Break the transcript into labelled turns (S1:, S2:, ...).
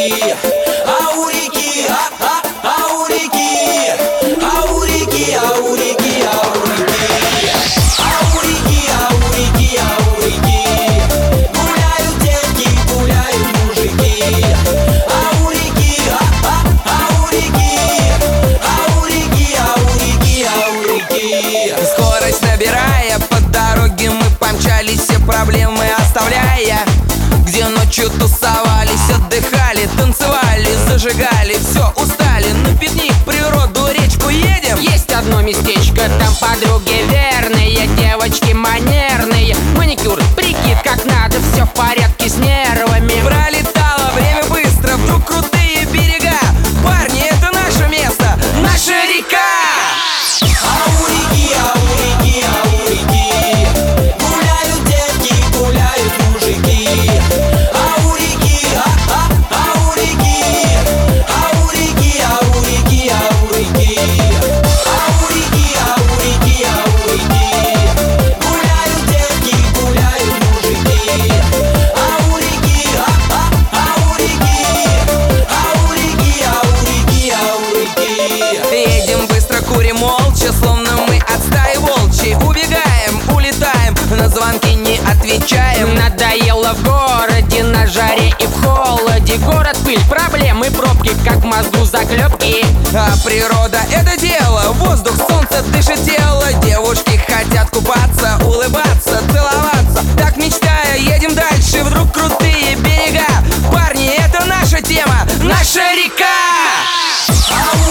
S1: реки, а у реки, а у реки, а у реки, а у реки, а у реки, а у реки, а у реки, а у реки гуляют девки, гуляют мужики, а у реки, а у реки, а у реки, а у реки, а у реки.
S2: Скорость набирая, по дороге мы помчались, все проблемы оставляя. Где ночью тусовались, отдыхали, танцевали, зажигали, все, устали. На пикник, природу, речку едем.
S3: Есть одно местечко, там подруги верные, девочки манерные. Маникюр, прикид как надо, все в порядке с нервами.
S2: Пролетало время быстро, вдруг крутые берега. Парни, это наше место, наша река.
S1: А у реки, а у реки, а у реки гуляют девки, гуляют мужики, а у реки, а у реки, а у реки, а у реки, а у реки, а у реки, а у реки, а у реки гуляют девки, гуляют мужики, а у реки, а у реки, а у реки, а у реки, а у реки.
S2: Едем быстро, курим молча, словно мы от стаи волчьей. Убегаем, улетаем, на звонки не отвечаем.
S3: Надоело в городе, на жаре и в холоде. Город, пыль, проблемы, пробки, как в мозгу заклепки.
S2: А природа — это дело, воздух, солнце дышит тело. Девушки хотят купаться, улыбаться, целоваться. Так мечтая, едем дальше, вдруг крутые берега. Парни, это наша тема, наша река.
S1: А